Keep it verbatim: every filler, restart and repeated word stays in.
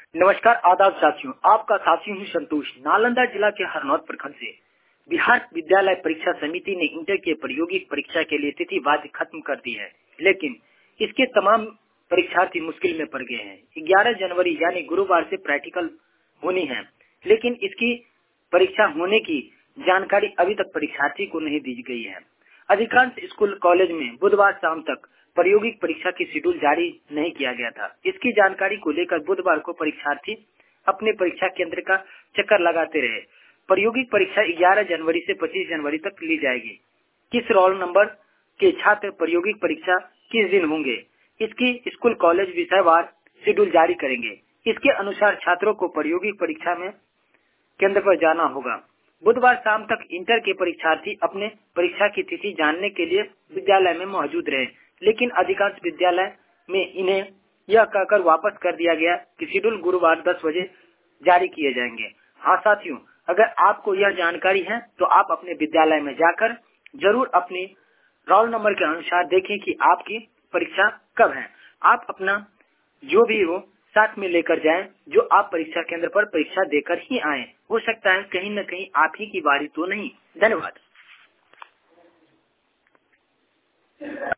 नमस्कार, आदाब साथियों, आपका साथी हूँ संतोष। नालंदा जिला के हरनौत प्रखंड से बिहार विद्यालय परीक्षा समिति ने इंटर के प्रायोगिक परीक्षा के लिए तिथि बाध्य खत्म कर दी है, लेकिन इसके तमाम परीक्षार्थी मुश्किल में पड़ गए हैं। ग्यारह जनवरी यानी गुरुवार से प्रैक्टिकल होनी है, लेकिन इसकी परीक्षा होने की जानकारी अभी तक परीक्षार्थी को नहीं दी गई है। अधिकांश स्कूल कॉलेज में बुधवार शाम तक प्रायोगिक परीक्षा की शेड्यूल जारी नहीं किया गया था। इसकी जानकारी को लेकर बुधवार को परीक्षार्थी अपने परीक्षा केंद्र का चक्कर लगाते रहे। प्रायोगिक परीक्षा ग्यारह जनवरी से पच्चीस जनवरी तक ली जाएगी। किस रोल नंबर के छात्र प्रायोगिक परीक्षा किस दिन होंगे, इसकी स्कूल कॉलेज विषयवार शेड्यूल जारी करेंगे। इसके अनुसार छात्रों को प्रायोगिक परीक्षा में केंद्र पर जाना होगा। बुधवार शाम तक इंटर के परीक्षार्थी अपने परीक्षा की तिथि जानने के लिए विद्यालय में मौजूद रहे, लेकिन अधिकांश विद्यालय में इन्हें यह कहकर वापस कर दिया गया कि शेड्यूल गुरुवार दस बजे जारी किए जाएंगे। हाँ साथियों, अगर आपको यह जानकारी है तो आप अपने विद्यालय में जाकर जरूर अपनी रोल नंबर के अनुसार देखें कि आपकी परीक्षा कब है। आप अपना जो भी हो साथ में लेकर जाएं, जो आप परीक्षा केंद्र पर परीक्षा देकर ही आए। हो सकता है कहीं न कहीं आप ही की बारी तो नहीं। धन्यवाद।